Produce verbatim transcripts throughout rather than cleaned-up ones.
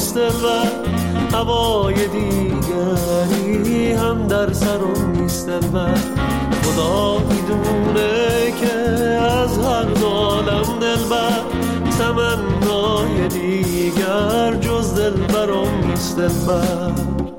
نیست دلبر، هوای دیگری هم در سرم نیست دلبر. خدا میدونه که از هر دو عالم دلبر، تمنای دیگر جز دلبرم نیست دلبر.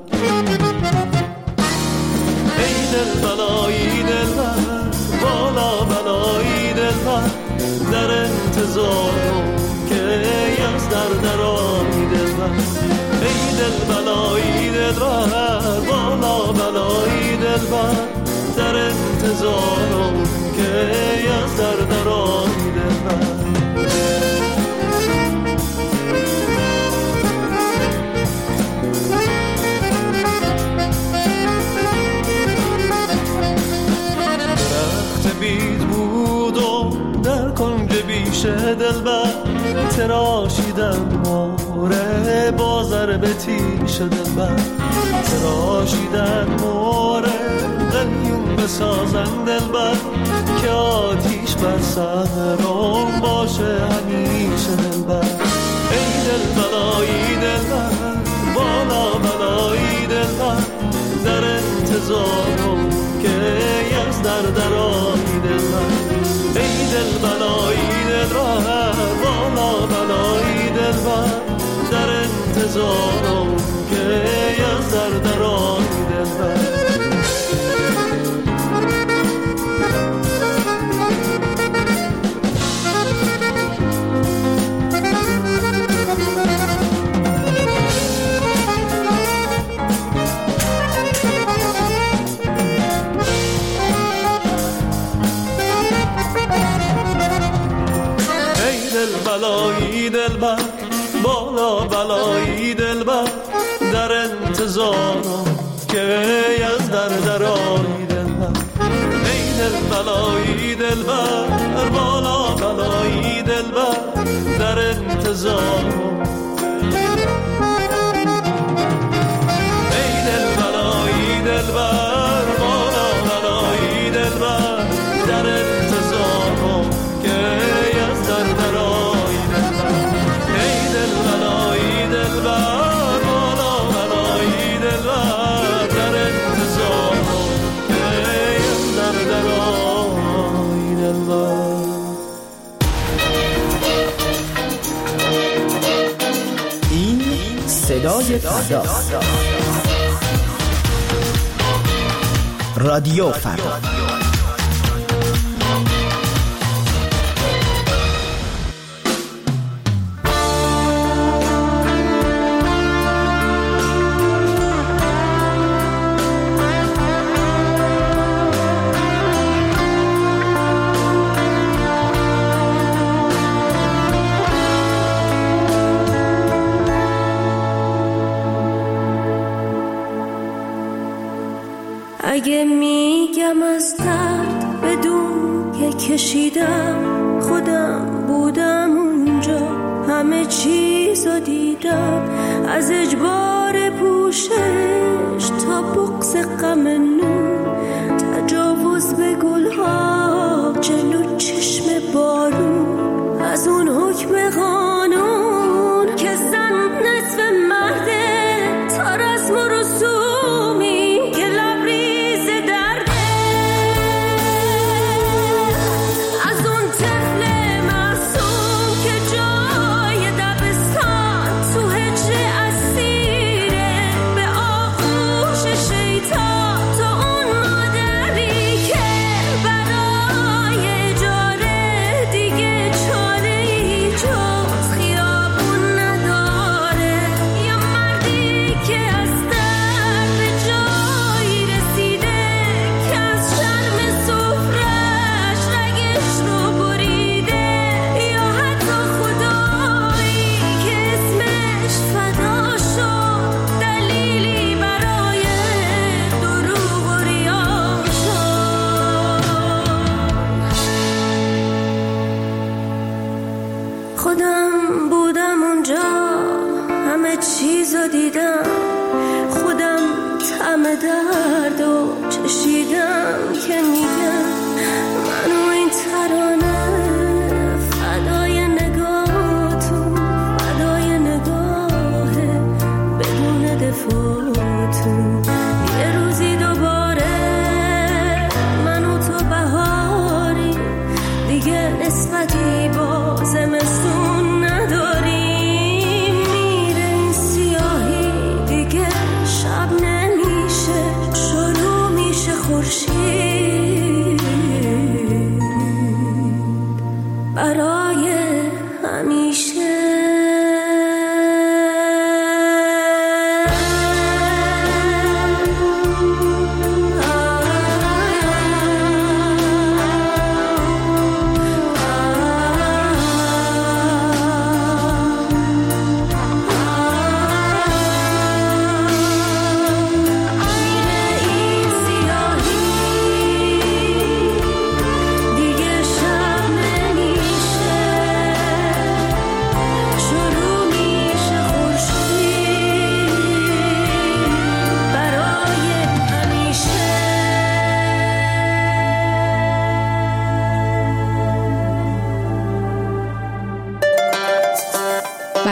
ای دل بلایی دلبر، بالا بلایی دلبر، در انتظارم که از در درایی دلبر. ای دل بلایی دلبر، بالا بلایی دلبر، در انتظارم که از در درایی دلبر. بیشه دلبر، تراشیدن موره بازر به تیشه دلبر. تراشیدن موره قلیون بسازن دلبر، که آتیش بر سرم باشه همیشه دلبر. ای دل بلایی دلبر، بالا بلایی دلبر، در انتظارم که از در درایی دلبر. ای دل بلایی دلبر، بالا بلایی دلبر، در انتظارم که از در درایی دلبر. بلایی دلبر، بالا بلایی دلبر، در انتظارم که از در درایی دلبر. ای دل بلایی دلبر، بالا بلایی دلبر، در انتظارم. ای دل بلایی دلبر، بالا بلایی دلبر، در انتظارم که از در درایی دلبر. ای دل بلایی دلبر، بالا بلایی دلبر، در انتظارم که از در درایی دلبر. این صدای فردا، رادیو فردا. اگه میگم از درد بدون که کشیدم، خودم بودم اونجا، همه چیزو دیدم، از اجبار پوشش تا بغض غم نون، تجاوز به گلها جلو چشم بارون، از اون حکم قانون که زن نصف مرده، تا رسم و رسومی چیزو دیدم، خودم طعم درد و چشیدم که میگم منو این ترانه فدای نگاهتون، فدای نگاه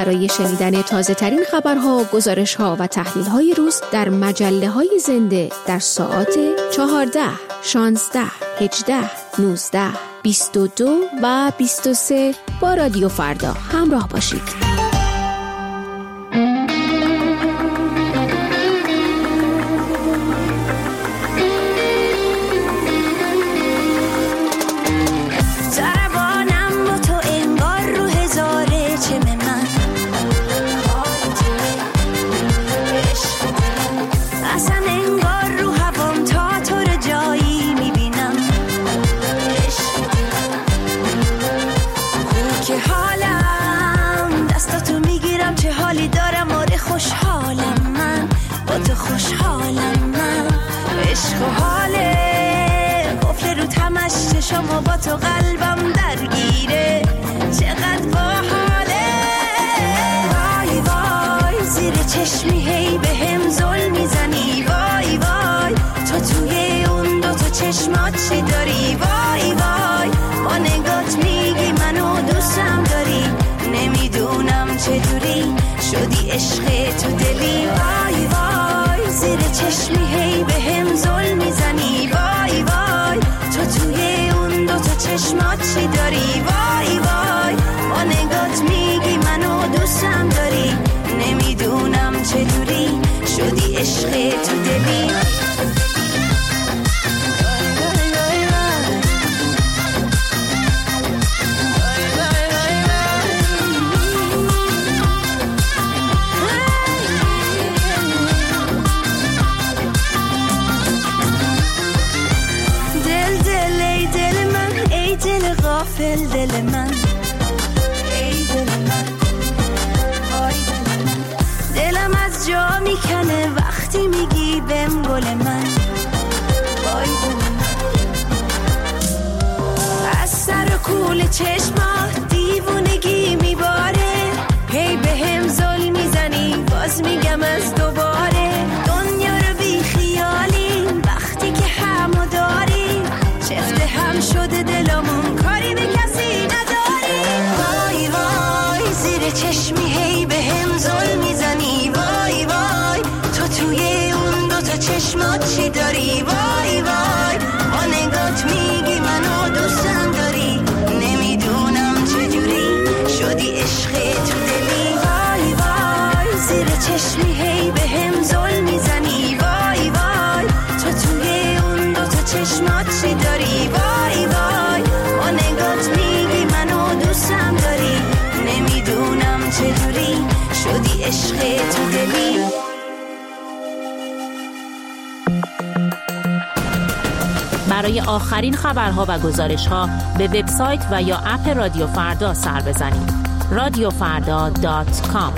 برای شنیدن تازه ترین خبرها، گزارشها و تحلیل‌های روز در مجله‌های زنده در ساعات چهارده، شانزده، هجده، نوزده، بیست و دو و بیست و سه با رادیو فردا همراه باشید. شما با تو قلبم درگیره، چقدر باحاله. وای وای زیر چشمی هی به هم ظلم میزنی، وای وای تو توی اون دو تا چشمات چی داری، وای وای با نگات میگی منو دوستم داری، نمیدونم چجوری شدی عشق تو دلی. وای وای زیر چشمی هی به هم ظلم میزنی، وای وای تو توی چشمات چی داری، وای وای با نگات میگی منو دوستم داری، نمیدونم چجوری شدی عشق تو دلی. غافل دل من، ای دل من، وای دل من، دلم از جا میکنه وقتی میگی بهم گل من، وای دل من. از سر و کول چشمات دیوونگی میباره، هی بهم ظلم میزنی باز میگم از دوباره، دنیا رو بی خیالی وقتی که همو داری، چفت هم شده دلمون کاری به کسی نداری. وای وای زیر چشمی هی به هم ظلم میزنی، وای وای تو توی اون دو تا چشمات چی داری، وای وای با نگات میگی منو دوستم داری، نمیدونم چجوری شدی عشق تو دلی. وای وای زیر چشمی هی به هم ظلم میزنی، وای وای تو توی اون دو تا چشمات چی داری، وای وای با نگات میگی منو دوستم داری، نمیدونم چجوری شدی عشق تو دلی. برای آخرین خبرها و گزارشها به وبسایت و یا اپ رادیو فردا سر بزنید. رادیو فردا دات کام.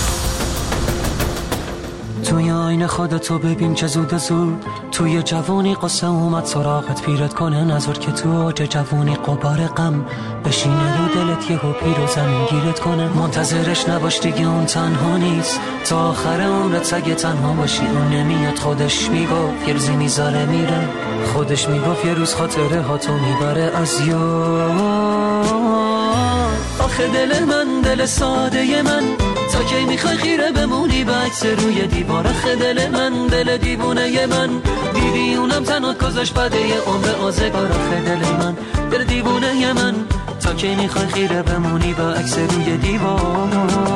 توی آینه خودتو ببین چه زود زود، توی جوانی قصه اومد سراغت پیرت کنه، نظر که تو اوج جوانی قبار غم بشینه رو دلت یهو پیر و زمین گیرت کنه. منتظرش نباش دیگه اون تنها نیست، تا آخر عمرت سگه تنها باشی. اون نمیاد خودش میگفت یه روزی میذاره میره، خودش میگفت یه روز خاطره ها تو میبره از یاد. آخه دل من دل ساده من، تا کی میخوای خیره بمونی به عکس روی دیوار. آخه دل من دل دیوونه من، دیدی اونم تنات گذاشت بده یه عمر آزگار. آخه دل من دل دیوونه من، تا کی میخوای خیره بمونی به عکس روی دیوار.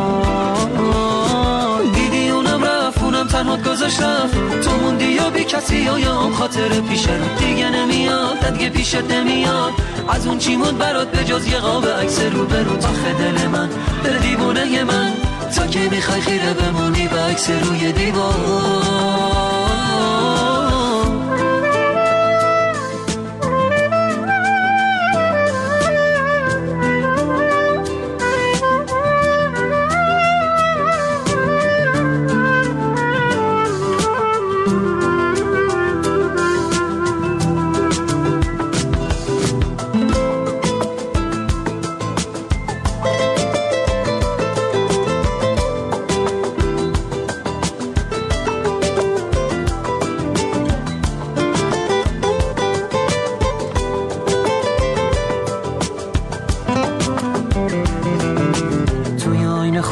دیدی اونم رفت اونم تنات گذاشت رفت، تو موندی یا بی کسی یا یا هم خاطر پیشه دیگه نمیاد ددگه پیشت نمیاد. از اون چی موند برات به جز یه قاب عکس رو برو. آخه دل من دل دیوونه من، تا که میخوای خیره بمونی به عکس روی دیوار.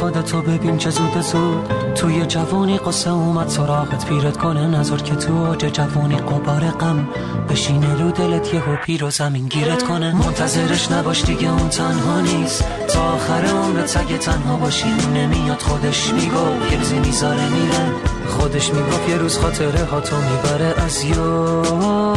خودتو ببین چه زود زود توی جوانی قصه اومد سراغت پیرت کنه نظر که تو اوج جوانی قبار غم بشینه رو دلت یهو پیر و زمین گیرت کنه. منتظرش نباش دیگه اون تنها نیست تا آخر عمرت اگه تنها باشی نمیاد خودش میگو گرزی میذاره میره خودش میگفت یه روز خاطره ها تو میبره از یاد.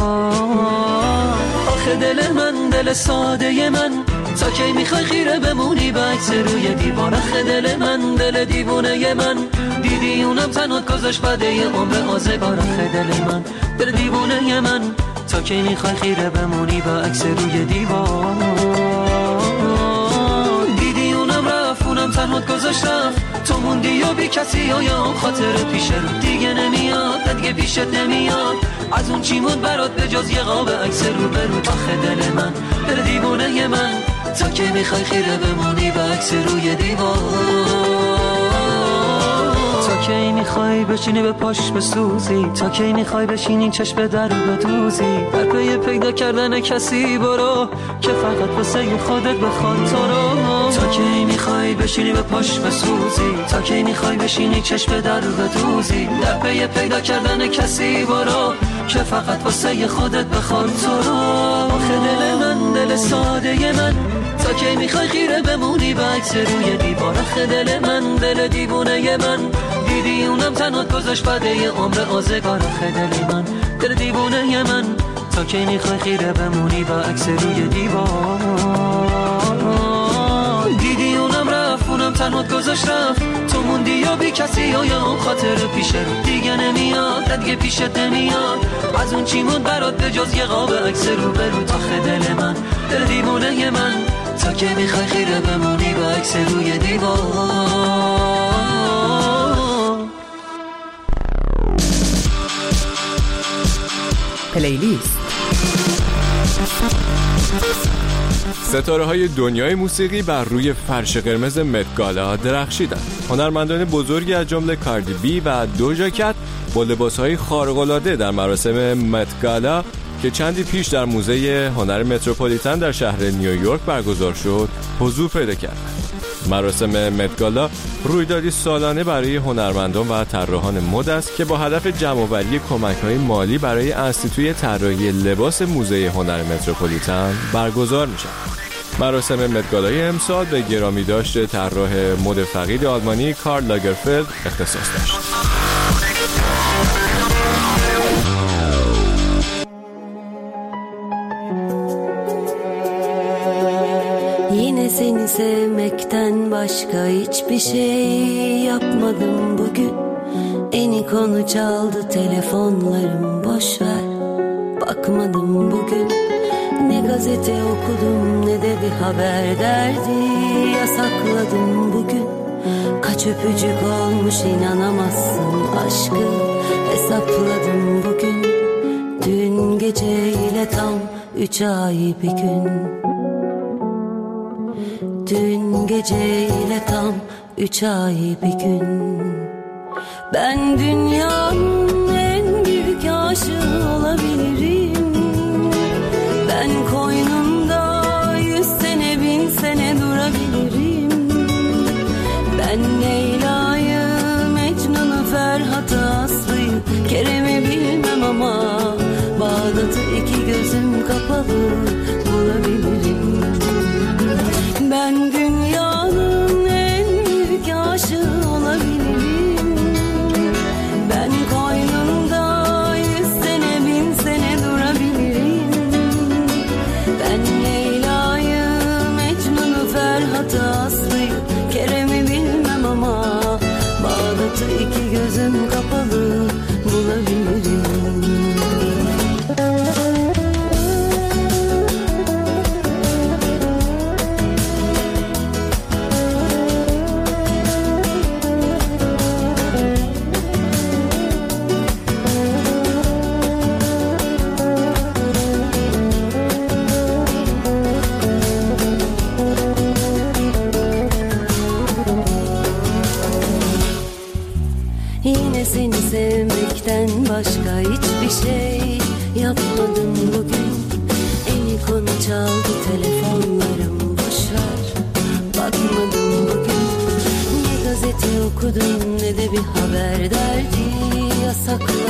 آخه دل من دل ساده من تا کی میخوای خیره بمونی به عکس روی دیوار. آخه دل من دل دیوونه من دیدی اونم تنات گذاشت بده یه عمر آزگار. آخه دل من دل دیوونه من تا کی میخوای خیره بمونی به عکس روی دیوار. دیدی اونم رفت اونم تنات گذاشت رفت تو موندی یا بی کسی و یا اون خاطر پیش رو دیگه نمیاد دیگه پیشت نمیاد از اون چی موند برات به جز یه قاب عکس رو برو. آخه دل من دل دیوونه من تا که میخوای خیره بمونی به عکس روی دیوار. تا کی میخوای بشینی به پاش بسوزی تا کی میخوای بشینی چشم در بدوزی در پی پیدا کردن کسی برو که فقط واسه خودت بخواد تو رو. تا کی میخوای بشینی به پاش بسوزی تا کی میخوای بشینی چشم در بدوزی در پی پیدا کردن کسی برو که فقط واسه خودت بخواد تو رو. آخه دل من دل ساده من تا کی میخوای خیره بمونی به عکس روی دیوار. آخه دل من دل دیوونه من دیدی اونم تنات گذاشت بده یه عمر آزگار. آخه دل من دل دیوونه من تا کی میخوای خیره بمونی به عکس روی دیوار. دیدی اونم رفت اونم تنات گذاشت رفت تو موندی یا بی کسی و یا اون خاطر پیش رو دیگه نمیاد دیگه پیشت نمیاد از اون چی موند برات به جز یه قاب عکس رو برو. آخه دل من دل دیوونه من تا که میخوای خیره بمونی به عکس روی دیوار. پلیلیست ستاره های دنیای موسیقی بر روی فرش قرمز مت گالا درخشیدند. هنرمندان بزرگی از جمله کاردی بی و دوجا کت با لباسهای خارق‌العاده در مراسم مت گالا که چندی پیش در موزه هنر متروپولیتن در شهر نیویورک برگزار شد حضور پیدا کرد. مراسم مت گالا رویدادی سالانه برای هنرمندان و طراحان مد است که با هدف جمع‌آوری کمک‌های مالی برای انستیتوی طراحی لباس موزه هنر متروپولیتن برگزار می‌شود. مراسم مت گالای امسال به گرامی داشت طراح مد فقید آلمانی کارل لاگرفلد اختصاص داشت. Yine seni sevmekten başka hiçbir şey yapmadım bugün. Eni konu çaldı telefonlarım boş ver. Bakmadım bugün. Ne gazete okudum ne de bir haber derdi. Yasakladım bugün. Kaç öpücük olmuş inanamazsın aşkı. Hesapladım bugün. Dün geceyle tam üç ay bir gün. Dün geceyle tam üç ay bir gün. Ben dünyanın en büyük aşığı olabilirim. Ben koynunda yüz sene bin sene durabilirim. Ben Leyla'yı, Mecnun'u, Ferhat'ı, Aslı'yı, Kerem'i bilmem ama Bağdat'ı iki gözüm kapalı bulabilirim. Ben dünyanın en büyük aşığı olabilirim. Ben koynumda yüz sene bin sene durabilirim. Ben Leyla'yı, Mecnun'u, Ferhat'ı, Aslı'yı, Kerem'i bilmem ama Bağdat'ı iki gözüm kapalı bulabilirim. Yine seni sevmekten başka hiçbir şey yapmadım bugün. Eni konu çaldı telefonlarım boşver. Bakmadım bugün. Ne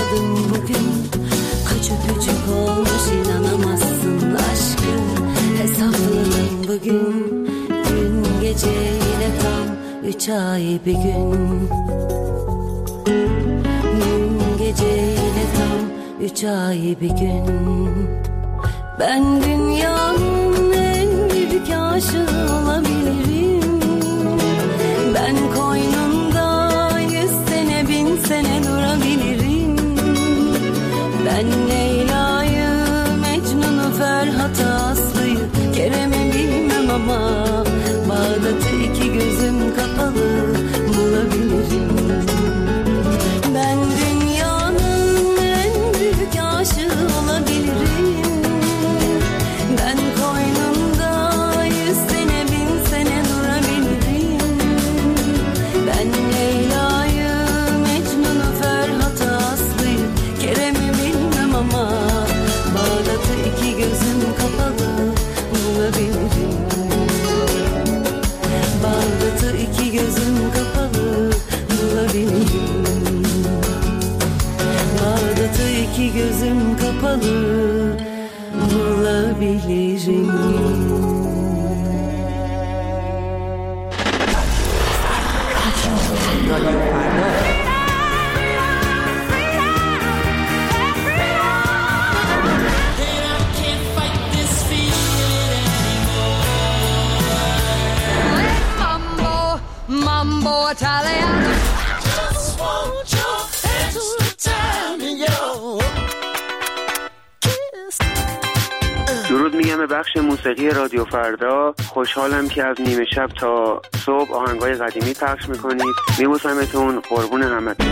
yaşadım bugün. Küçük küçük olmuş inanamazsın aşkım. Hesapladım bugün. Gün geceyle tam üç ay bir gün. Gün geceyle tam üç ay bir gün. Ben dünyanın en büyük aşığı olabilirim. Ben koynunda yüz sene bin sene durabilirim. Ben Leyla'yı, Mecnun'u, Ferhat'ı, Aslı'yı, Kerem'i bilmem ama Bağdat'ı iki gözüm kapalı bulabilirim. Ben dünyanın en büyük aşığı olabilirim. Ben koynumda yüz sene bin sene durabilirim. Ben Leyla'yı, Mecnun'u, Ferhat'ı, Aslı'yı, Kerem'i bilmem ama Bağdat'ı iki gözüm kapalı bulabilirim. Bağdat'ı iki gözüm kapalı bulabilirim. Bağdat'ı iki gözüm kapalı bulabilirim. Mambo Italiano. Just want your hands to tell me your kiss. درود میگم به بخش موسیقی رادیو فردا. خوشحالم که از نیمه شب تا صبح آهنگای قدیمی پخش میکنید. میبوسمتون، قربون همتون.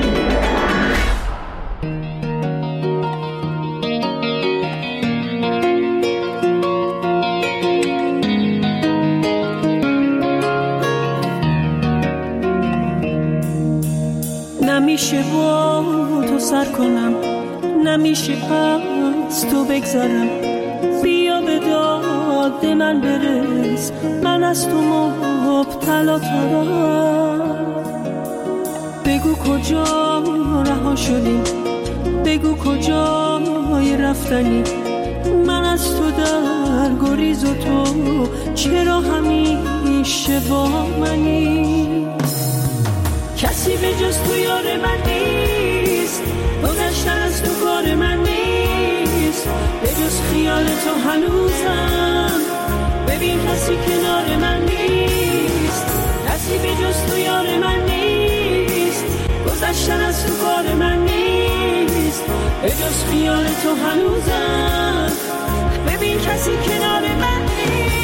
نمیشه با تو سر کنم، نمیشه از تو بگذرم. بیا به داد من برس، من از تو مبتلا ترم. بگو کجا رها شدیم، بگو کجای رفتنی. من از تو در گریز و تو چرا همیشه با منی؟ کسی به جز تو یار من نیست، گذشتن از تو کار من نیست. به جز خیال تو هنوزم، ببین کسی کنار من نیست. کسی به جز تو یار من نیست، گذشتن از تو کار من نیست. به جز خیال تو هنوزم، ببین کسی کنار من نیست.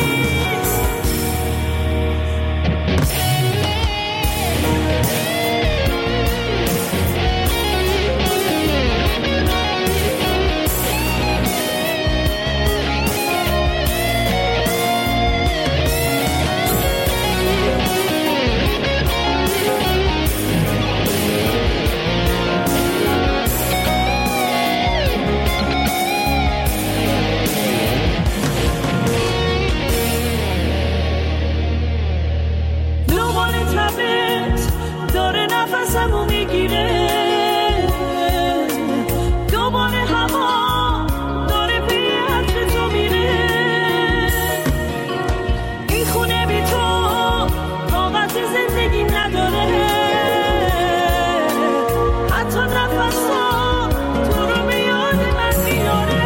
نفسمو میگیره، دوباره هوا داره به عطر تو میره. این خونه بی تو طاقت زندگی نداره، حتی نفسا تو رو به یاد من میاره.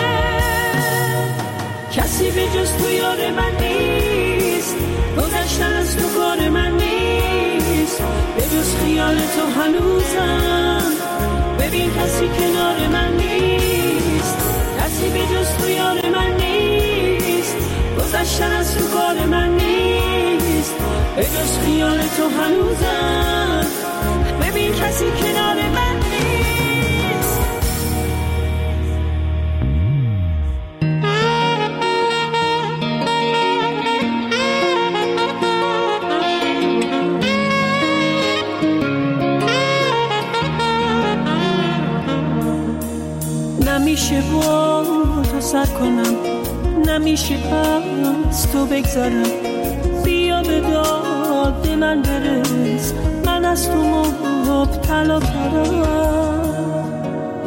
کسی به جز تو یار من نیست، گذشتن از تو کار من نیست. به جز خیال تو هنوزم، ببین کسی کنار من نیست. کسی به جز تو یار من نیست، گذشتن از تو کار من نیست. به جز خیال تو هنوزم، ببین کسی کنار من نیست. نمیشه با تو سر کنم، نمیشه از تو بگذرم. بیا به داد من برس، من از تو مبتلا ترم.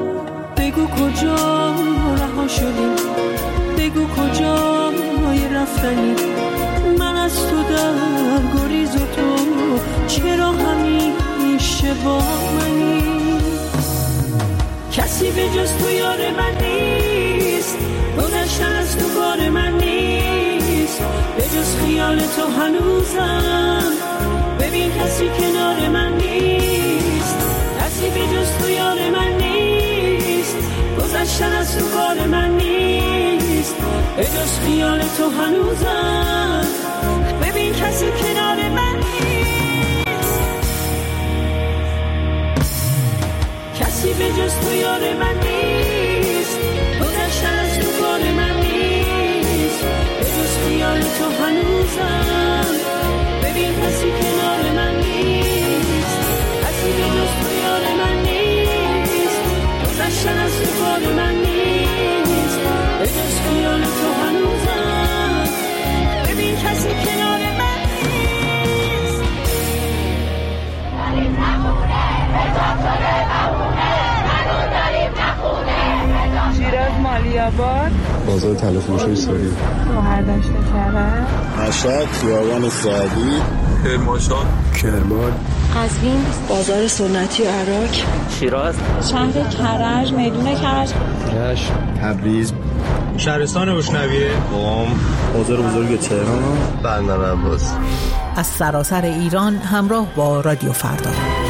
بگو کجا رها شدیم، بگو کجای رفتنی، من از تو در گریز و تو چرا همیشه با منی. کسی به جز تو یار من نیست، گذشتن از تو کار من نیست، به جز خیال تو هنوزم ببین کسی کنار من نیست، کسی به جز تو یار من نیست، گذشتن از تو کار من نیست، به جز خیال تو هنوزم ببین کسی کنار من نیست، کسی به جز تو یار من نیست، گذشتن از تو کار من نیست، به جز خیال تو هنوزم ببین کسی کنار من نیست، کسی به جز تو یار من نیست، گذشتن از تو کار من نیست، به جز خیال تو هنوزم ببین کسی کنار من نیست. داریم نخونه هزار ساله نمونه، هنوز داریم نخونه. شیراز مالیاباد، بازار تلفروشی سوری، مهردشت کرد، مشهد خیابان سعدی، کرمانشاه، کرمان، قزوین بازار سنتی عراق، شیراز، شهر کرج، میدون کرج، رشت، تبریز، شهرستان بشنویه، قم، بازار بزرگ تهران، بندر عباس. از سراسر ایران همراه با رادیو فردا.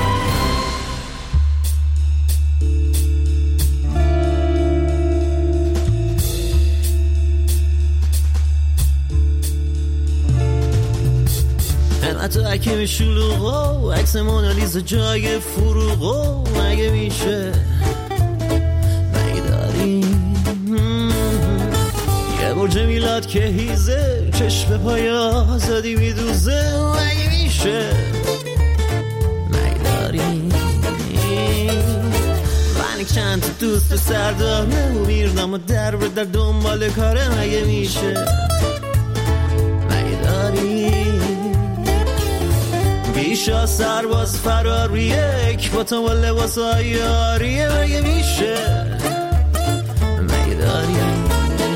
حتی اکیم شلوغو عکس مونالیزا جای فروغو مگه میشه مگه داریم یه برج میلاد که هیزه چشم پای آزادی میدوزه مگه میشه مگه داریم من چند تا دوست سرداره و میردم و در به در دنبال کاره مگه میشه مگه داریم بیشا سرباز فراریه یک با تو و لباس های آریه مگه میشه مگه داریم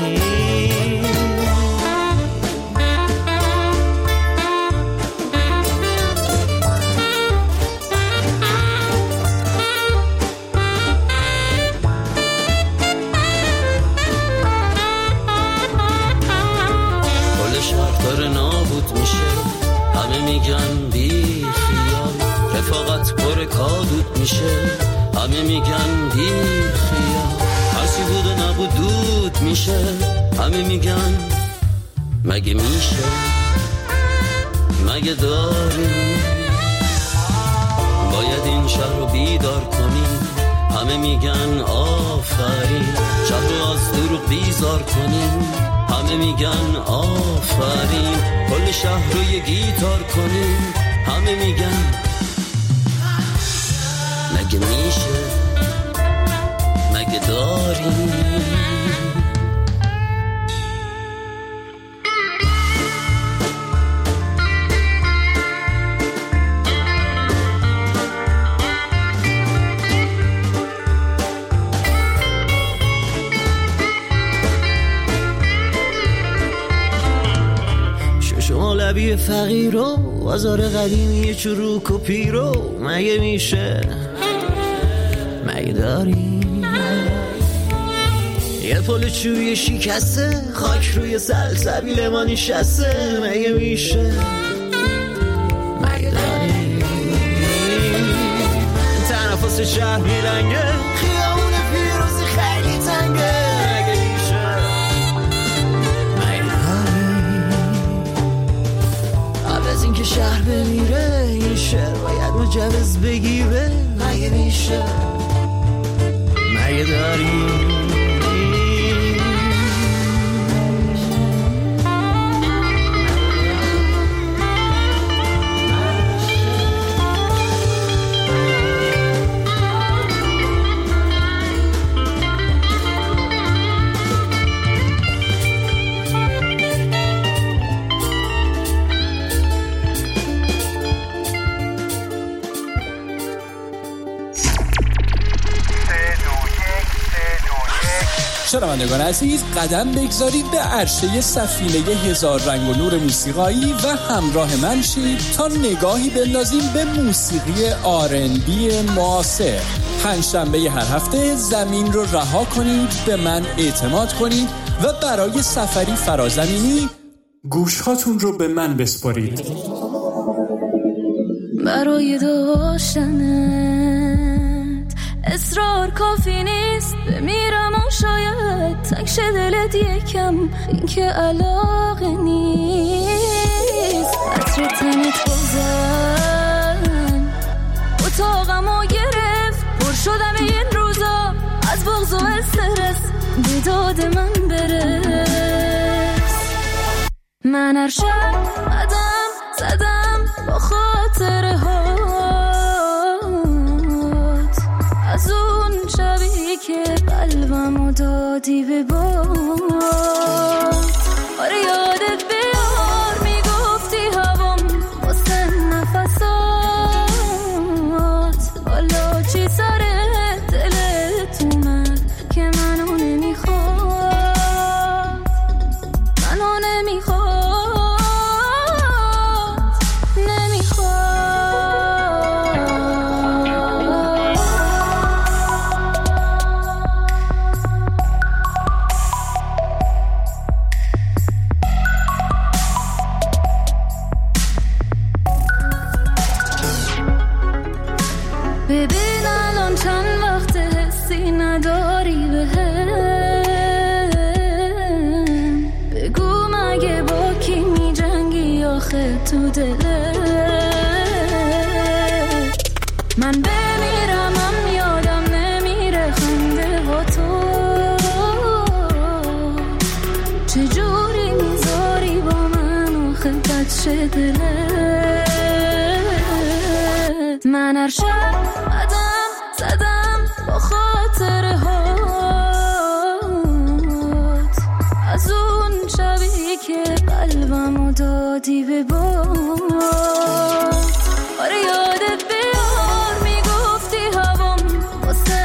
کل شهر داره نابود میشه همه میگن بی خیال رفاقت پر کادود میشه همه میگن بی خیال هرچی بود و نبود دود میشه همه میگن مگه میشه مگه داریم باید این شهر رو بیدار کنیم همه میگن آفرین شهر رو از دروغ بیزار کنیم همه میگن آفرین کل شهر رو یه گیتار کنیم همه میگن مگه میشه مگه داریم لبی فقیر و بازار قدیمی چروک و پیرو مگه میشه مگه داریم یه پل چوی شکسته خاک روی سلسبیل ما نشسته مگه میشه مگه داریم تنفس شهر میرنگه خیابون پیروزی خیلی تنگه که شهر بمیره این شهر باید مجوز بگیره مگه میشه مگه داریم شنوندگان عزیز، قدم بگذارید به عرشه سفینه هزار رنگ و نور موسیقایی و همراه من شید تا نگاهی بندازیم به موسیقی آر ان بی معاصر. پنجشنبه هر هفته زمین رو رها کنید، به من اعتماد کنید و برای سفری فرازمینی گوشهاتون رو به من بسپارید. برای داشتنت اصرار کافی نیست، بمیرم و شاید تکش دلت یکم، این که علاقه نیست. عطر تنت بازن اتاقمو گرفت، پر شدم این روزا از بغض و استرس، به داد من برس. من هر شب قدم زدم با خاطره هات، از اون شبی که قلبمو دادی به باد. آره یادت بیار میگفتی هوام واسه نفسات، حالا چی سره دلت اومد که منو نمیخواد، منو نمیخواد. ببین الان چند وقت حسی نداری بهم، بگو مگه با کی می جنگی آخه تو دلت. من بمیرم هم یادم نمیره خنده با تو، چجوری میذاری با من آخه بد شه دلت. من هر شب قدم زدم با خاطره هات، از اون شبی که قلبمو دادی به باد. آره یادت بیار میگفتی هوام واسه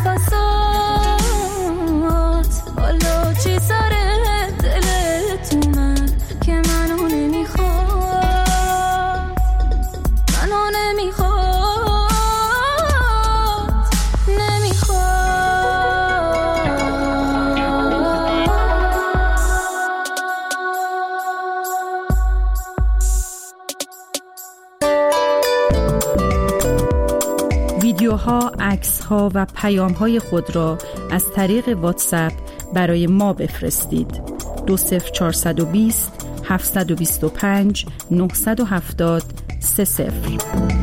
نفسات، حالا چی سره دلت اومد که منو نمیخواد، منو نمیخواد. ویدیوها، عکس‌ها و پیام‌های خود را از طریق واتساپ برای ما بفرستید. دو صفر چهارصد و بیست هفتصد و بیست و پنج نهصد و هفتاد سه صفر.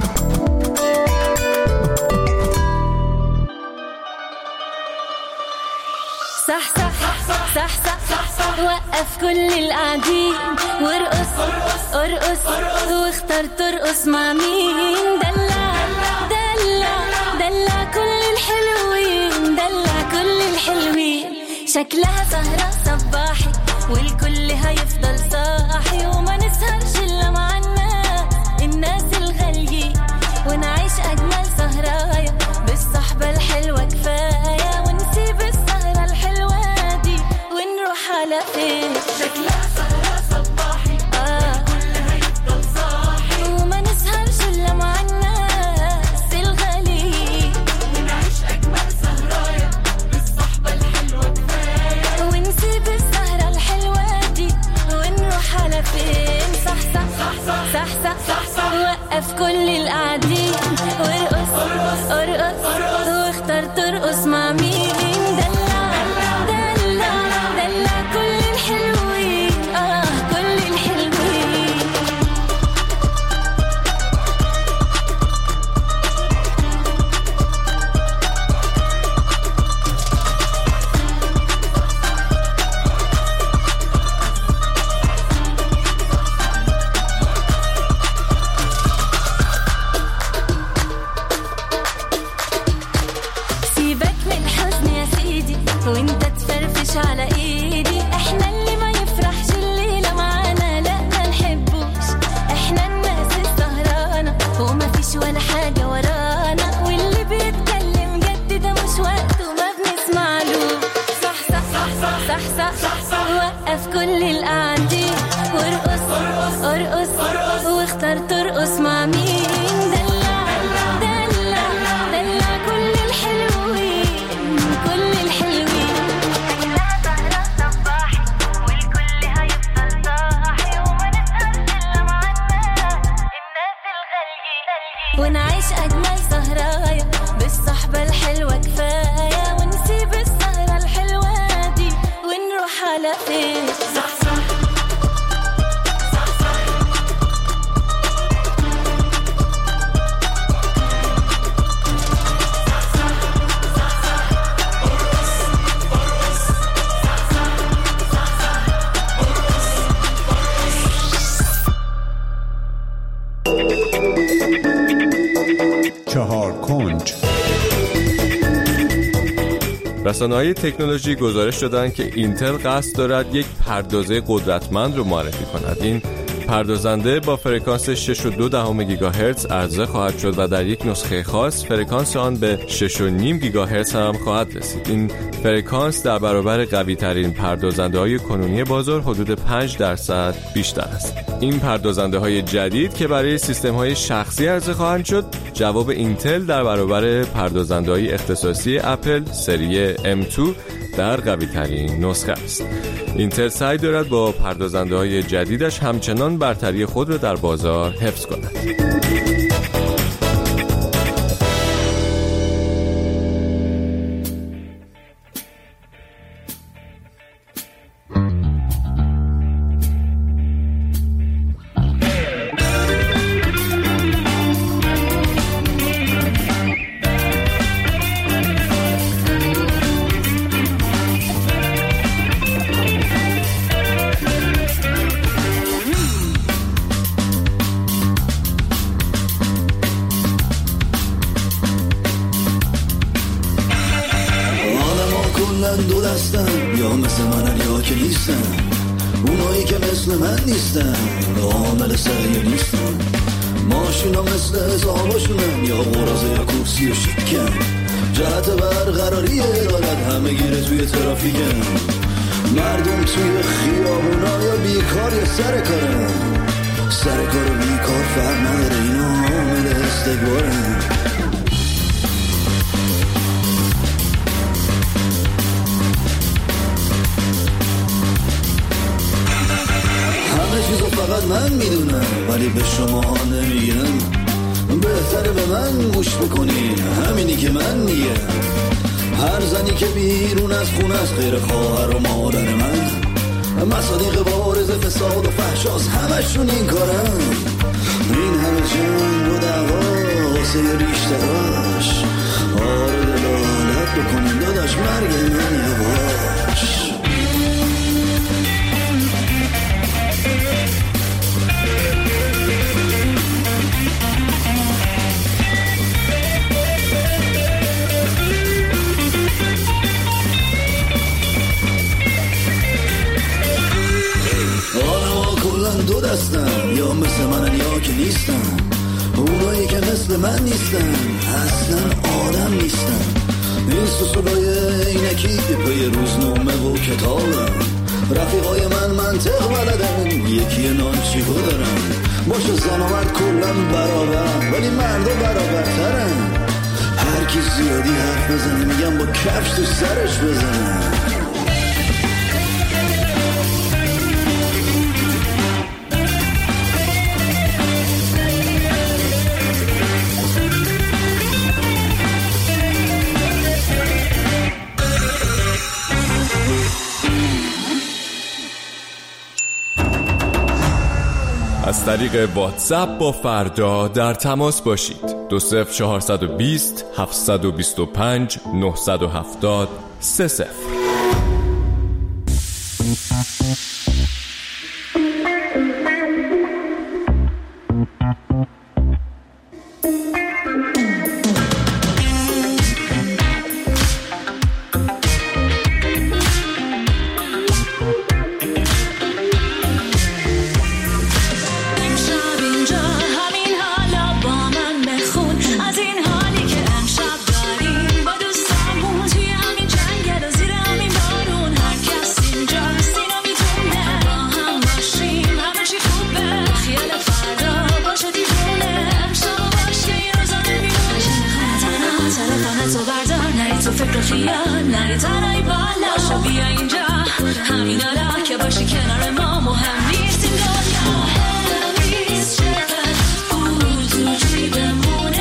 صح صح صح صح وقف كل القاعدين وارقص ارقص واختار ترقص مع مين. دلع دلع دلع كل الحلوين، دلع كل الحلوين. شكلها سهرة صباحي والكل هيفضل صاحي، وما نسهرش إلا مع الناس الناس الغاليين، ونعيش أجمل سهرايا بالصحبة الحلوة كفاية، ونسيب السهرة الحلوة دي ونروح على فين. شكلها سهرة صباحي آه. والكل هيفضل صاحي، وما نسهرش إلا مع الناس الغاليين، ونعيش أجمل سهرايا بالصحبة الحلوة كفاية، ونسيب السهرة الحلوة دي ونروح على فين. صح صح صح صح صح صح صح وقف كل القاعدين وارقص ارقص واختار ترقص مع مين. دلع دلع دلع كل الحلوين آه كل الحلوين. ونعيش أجمل سهرايا بالصحبة الحلوة كفاية ونسيب السهرة الحلوة دي ونروح على فين صح صح چهار کنج. رسانه‌های تکنولوژی گزارش دادند که اینتل قصد دارد یک پردازه قدرتمند رو معرفی کند. این پردازنده با فرکانس شش و دو دهم گیگاهرتز عرضه خواهد شد و در یک نسخه خاص فرکانس آن به شش و نیم گیگاهرتز هم خواهد رسید. این فرکانس در برابر قوی ترین پردازنده های کنونی بازار حدود پنج درصد بیشتر است. این پردازنده های جدید که برای سیستم های شخصی عرضه خواهند شد جواب اینتل در برابر پردازنده های اختصاصی اپل سری ام دو در قوی ترین نسخه است. اینتل سعی دارد با پردازنده های جدیدش همچنان برتری خود را در بازار حفظ کند. دو دستن یا مثل منن یا که نیستن اونایی که مثل من نیستن عامل سعی نیستن ماشینا مثل حساباشونن یا غرازه یا کرسی و شکن جهت برقراری عدالت همه گیره توی ترافیکن مردم توی خیابونا یا بیکار یا سر کارن سر کار و بیکار فرق نداره اینا عامل استکبارن چیزو فقط من میدونم ولی به شما نمیگم بهتره به من گوش بکنین همینی که من میگم هر زنی که بیرون از خونه از غیر خواهر و مادر من مصادیق بارز فساد و فحشاست همشون این کارن این همه جنگ و دعوا واسه ریشتراش آره دلالت بکنین داداش مرگ من یواش دو دستن یا مثل منن یا که نیستن اونایی که مثل من نیستن اصلا آدم نیستن این سوسولای اینکی پی روزنامه و کتابن رفیقای من منطق بلدن یکی نانچیگو دارن باشه زن و مرد کلن برابرن ولی مردا برابرترن هر کی زیادی حرف بزنه میگم با کفش تو سرش بزنه از طریق واتساپ با فردا در تماس باشید. دو صفر چهارصد و بیست هفتصد و بیست و پنج نهصد و هفتاد سه صفر. نری تنهایی بالا شو بیا اینجا همین حالا که باشی کنار ما مهم نیست این دنیا نیست چقدر پول تو جیبمون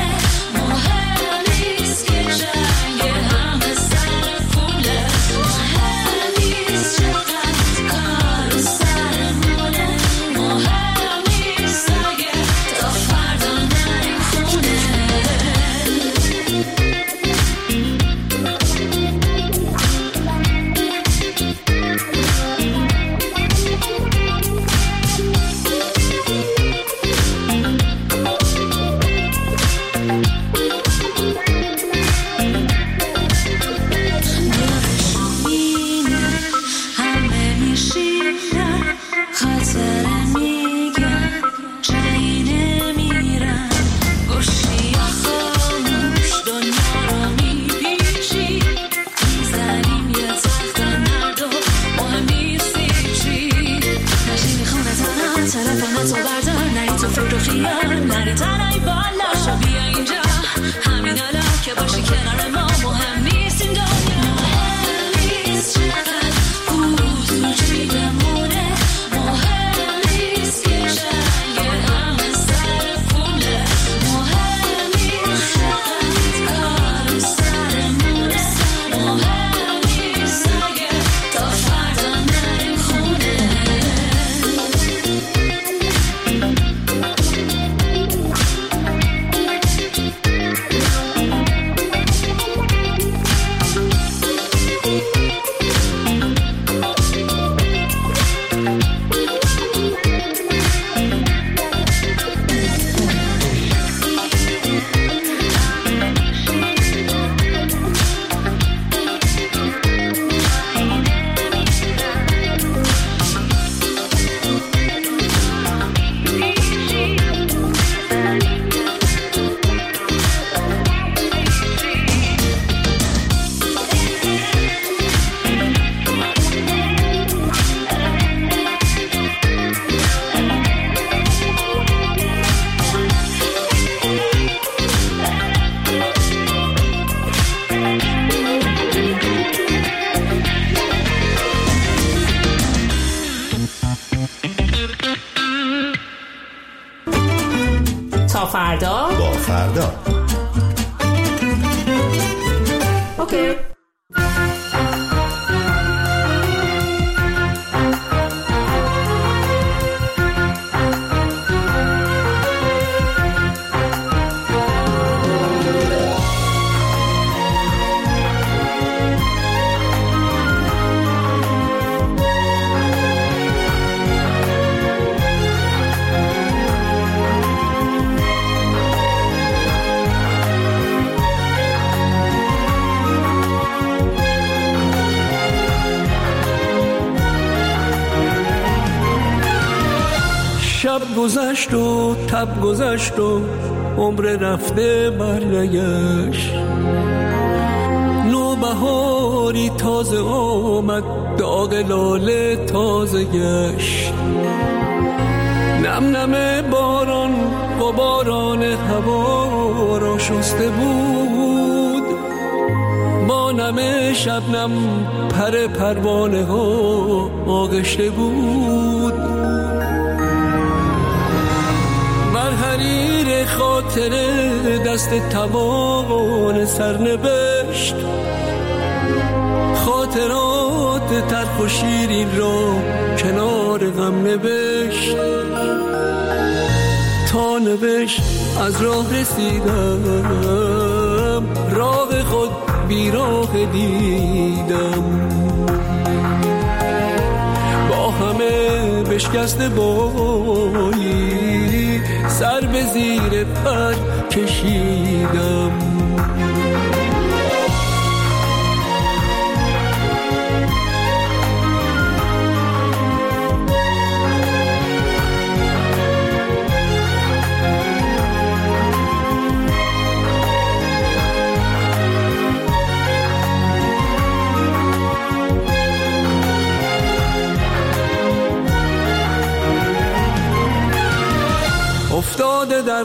تلفن تو بردار نری تو فکر و خیال نری تنهایی بالا شو بیا اینجا همین حالا که باشی کنار ما مهم نیست این دنیا مهم نیست چقدر روز رو چی بمونه مهم نیست که جنگ همه سر خونه مهم نیست چقدر کار سرمونه مهم نیست اگه تا فردا نریم خونه تا فردا با فردا اوکی. شب گذشت و تب گذشت و عمر رفته برنگشت نوبهاری تازه آمد داغ لاله تازه گشت نم نم باران و باران هوا را شسته بود با نم شبنم پر پروانه ها آغشته بود بر حریر خاطره دست توان سرنوشت خاطرات تلخ و شیرین را کنار غم نوشت تا نوشت از راه رسیدم راه خود بیراه دیدم با همه بشکست بایی سر به زیر پر کشیدم افتاده در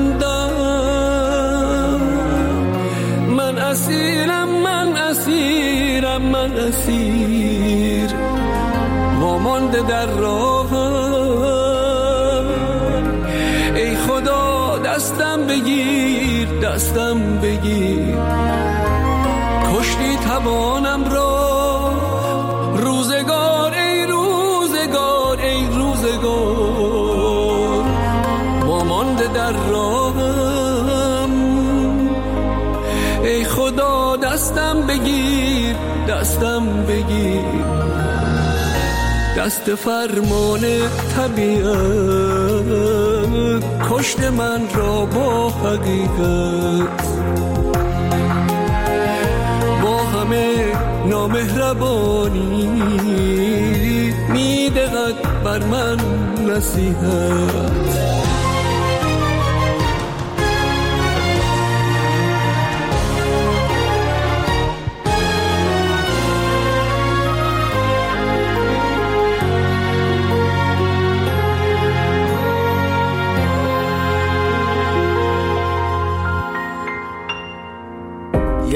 بندم من اسیرم من اسیرم من اسیر وامانده در راهم ای خدا دستم بگیر دستم بگیر کشتی توانم را روزگار ای روزگار ای روزگار وامانده در راهم ای خدا دستم بگیر دستم بگیر دست فرمان طبیعت کشت من را با حقیقت با همه نامهربانی میدهد بر من نصیحت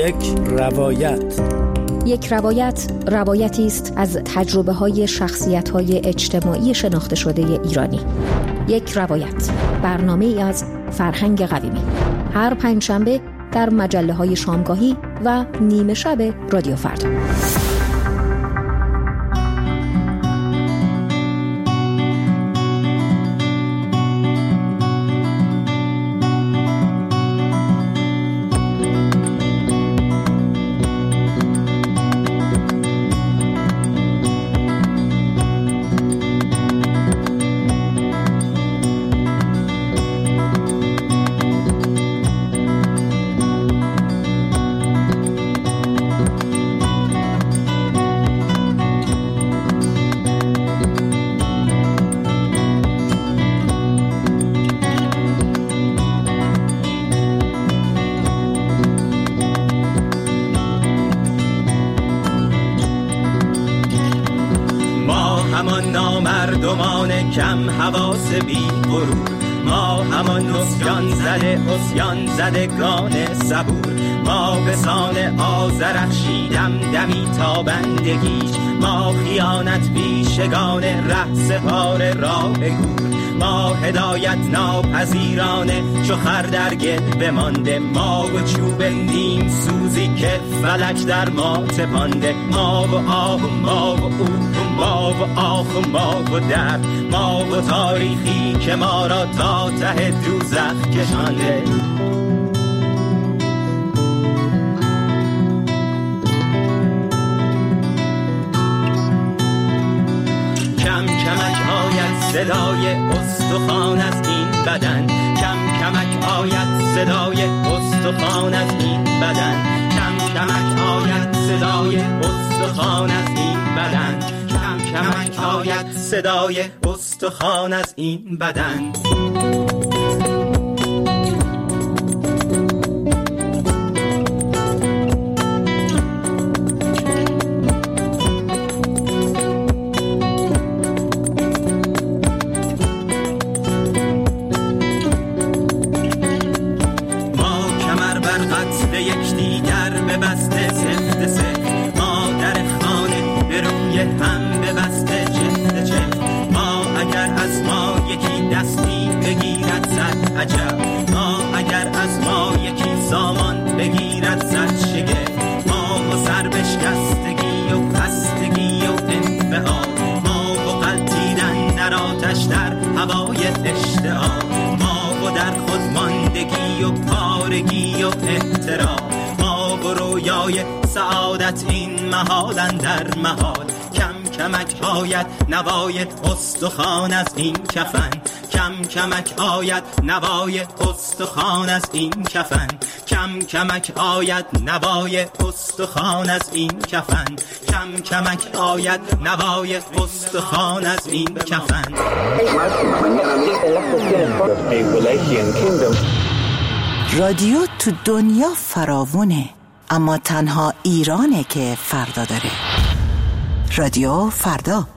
یک روایت. یک روایت روایتی است از تجربه های شخصیت های اجتماعی شناخته شده ایرانی. یک روایت، برنامه ای از فرهنگ قویمی، هر پنجشنبه در مجله های شامگاهی و نیمه شب رادیو فردا. نامردمان کم حواس بی غرور، ما همان نسیان زده اسیان زدگان صبور، ما به سان آذرخشیدم دمی تا بندگیش، ما خیانت پیشگان ره سپار راه گور، ما هدایت ناپذیرانه چو خر در گل بمانده، ما و چوب نیم سوزی که فلک در ما تپانده، ما و آه و ما و او، ما و آخ و ما و در، ما و تاریخی که ما را تا ته دوزخ کشانده. کم کمک آید صدای استخوان از این بدن، کم کمک آید صدای استخوان از این بدن، کم کمک آید صدای استخوان از این بدن، کم کمک آید صدای استخوان از این بدن. این محالن در محال، کم کمک آید نوای استخوان از این کفن، کم کمک آید نوای استخوان از این کفن، کم کمک آید نوای استخوان از این کفن، کم کمک آید نوای استخوان از این کفن. رادیو تو دنیا فراوونه، اما تنها ایرانه که فردا داره. رادیو فردا.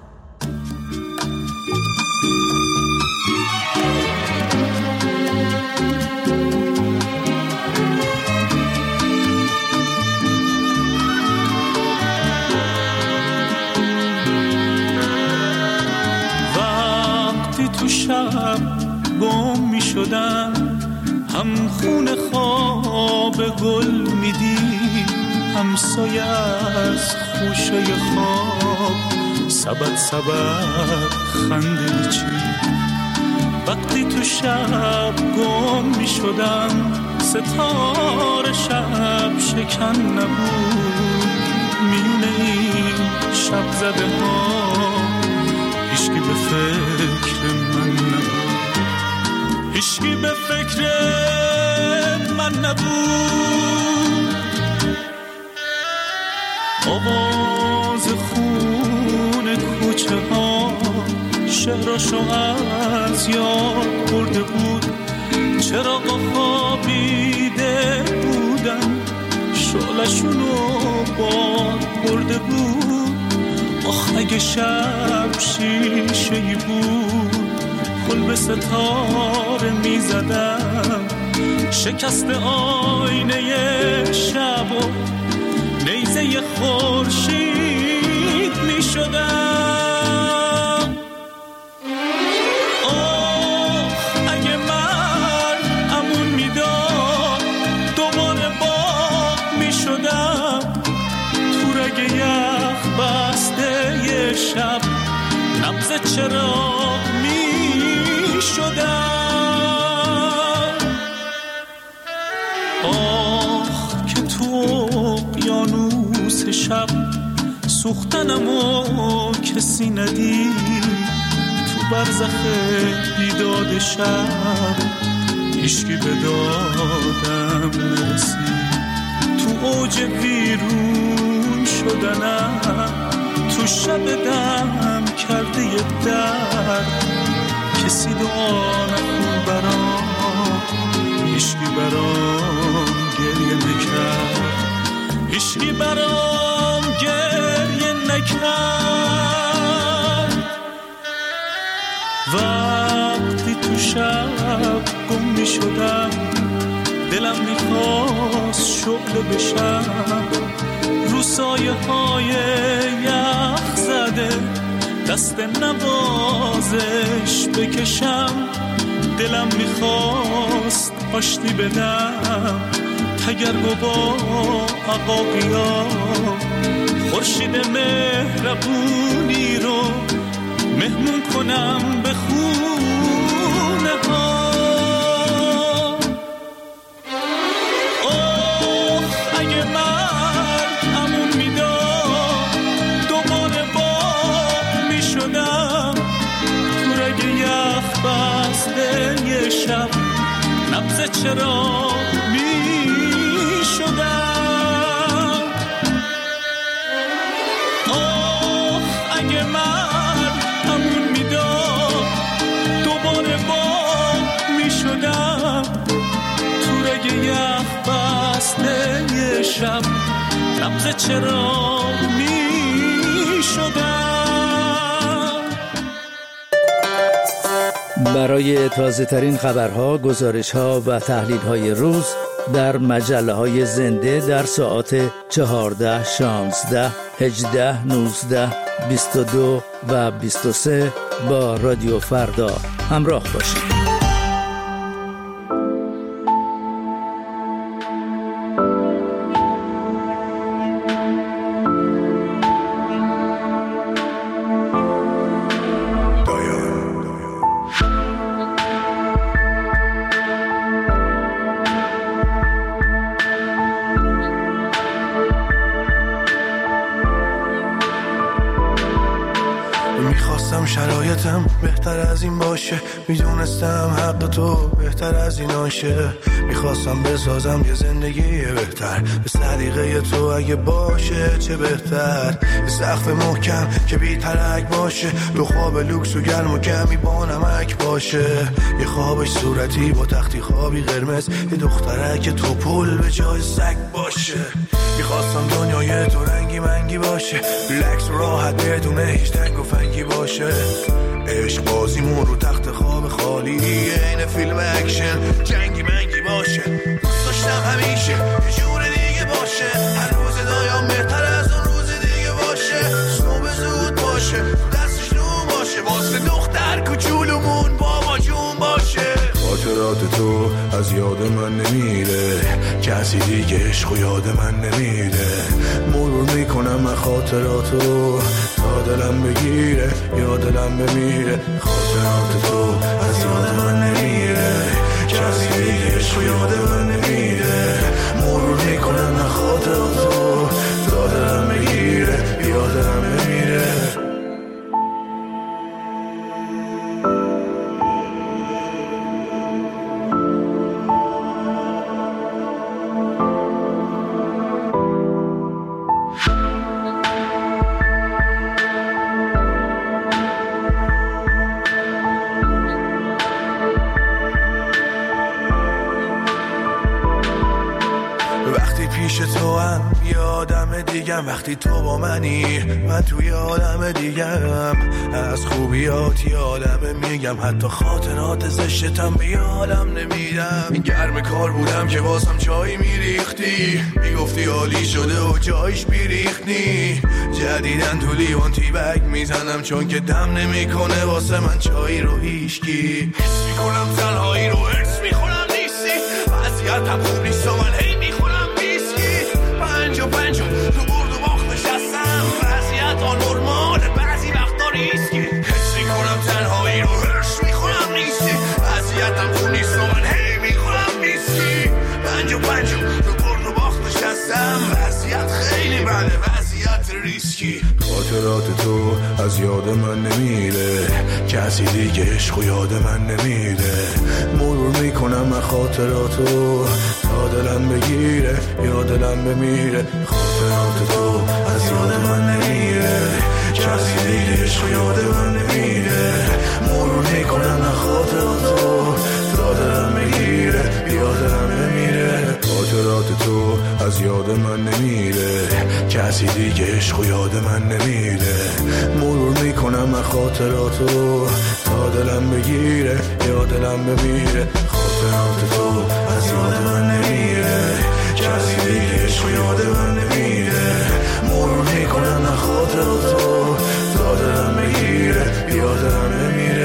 وقتی تو شب گم می شدم، هم خون خواب گل میدی، همسایه از خوشه خواب سبد سبد خنده چی. وقتی تو شب گم میشدم، ستاره شب شکن نبود، میونه این شب زده ها هیچکی به فکر من نبود، هیچکی به فکر من نبود. آواز خون کوچه ها شهرشو از یاد برده بود، چراغا خوابیده بودن شعلشونو باد برده بود. آخ اگه شب شیشه‌ای بود، پل به ستاره می زدم، شکست آینه شب و نیزه خورشید می شدم. آه اگه من امون می داد دوباره باغ می شدم، تو رگ یخ بسته یه شب نبض چراغ می شدم. آخ که تو اقیانوس شب سوختنمو کسی ندید، تو برزخ بیداد شب هیچکی به دادم نرسید. تو اوج ویرون شدنم، تو شب دم کرده یه درد، کسی دعا نکن برام، هیچکی برام گریه نکرد، هیچکی برام گریه نکرد. وقتی تو شب گم می شدم، دلم میخواست شعله بشم، رو سایه های یخ زده دست نوازش بکشم. دلم میخواست آشتی بدم تگرگ و با عقاقیا، خورشید مهربونی رو مهمون کنم به خونه ها. اوه اگه من امون میداد دوباره باغ میشدم، تو رگ یخ بسته یه شب نبض چراغ میشدم. اوه اگه من امون میداد دوباره باغ میشدم، تو رگ یخ بسته یه شب نبض چراغ میشدم. برای تازه ترین خبرها، گزارش ها و تحلیل های روز در مجله های زنده در ساعات چهارده، شانزده، هجده، نوزده، بیست و دو و بیست و سه با رادیو فردا همراه باشید. میخواستم شرایطم بهتر از این باشه، میدونستم حق تو بهتر از این آشه. میخواستم بسازم یه زندگی بهتر به سلیقه تو، اگه باشه چه بهتر. یه سقف محکم که بی ترک باشه، دو خواب لوکس و گرم و کمی با نمک باشه. یه خوابش صورتی با تختی خوابی قرمز، یه دخترک تو پول به جای سگ باشه. میخواستم دنیای تو رنگی منگی باشه، ریلکس و راحت بدون هیچ تنگ و فنگی باشه. عشق بازیمون رو تخت خواب خالی، این فیلم اکشن جنگی منگی باشه. دوست داشتم همیشه یه جور دیگه باشه، هر روز دایم بهتر از اون روز دیگه باشه. صبح زود باشه، دستش نون باشه، واسه دختر کوچولومون بابا جون باشه. خاطرات تو از یاد من نمیره، کسی دیگه عشق و یاد من نمیره. مرور میکنم من خاطراتو تا دلم بگیره یا دلم بمیره. خاطرات تو از یاد من نمیره، کسی دیگه عشق و یاد من نمیره. مرور میکنم من خاطراتو تا دلم بگیره یا دلم بمیره. تو هم یادم دیگم وقتی تو با منی، من توی آدم دیگم. از خوبیات یادم میگم، حتی خاطرات زشتم به یادم نمیدم. گرم کار بودم که واسم چای میریختی، میگفتی عالی شده و جایش بیریختی. جدیدن تو لیوان تی بگ میزنم چون که دم نمیکنه واسه من چای رو هیشکی. حس میکنم تنهایی رو حس میخونم نیستی، وضعیتم خوب نیست و من هی میخونم ویسکی. پنج و پنج و تو برد و باخت نشستم، وضعیت آنورماله بعضی وقتا ریسکی. حس میکنم تنهایی رو حس میخونم نیستی، وضعیتم خوب نیست و من هی میخونم ویسکی. پنج و پنج و تو برد و باخت نشستم، وضعیت خیلی بده، وضعیت ریسکی. خاطرات تو از یاد من نمیره، کسی دیگه عشق و یاد من نمیره. مرور میکنم من خاطراتو تا دلم بگیره یا دلم بمیره. خاطرات تو از یاد من نمیره، کسی دیگه عشق و یاد من نمیره. مرور میکنم من خاطراتو تا دلم بگیره یا دلم بمیره. خاطرات تو از یاد من نمیره، کسی دیگه عشق و یاد من نمیره. مرور میکنم من خاطراتو تا دلم بگیره یا دلم بمیره. خاطرات تو از یاد من نمیره، کسی دیگه عشق و یاد من نمیره. مرور میکنم من خاطراتو تا دلم بگیره یا دلم بمیره.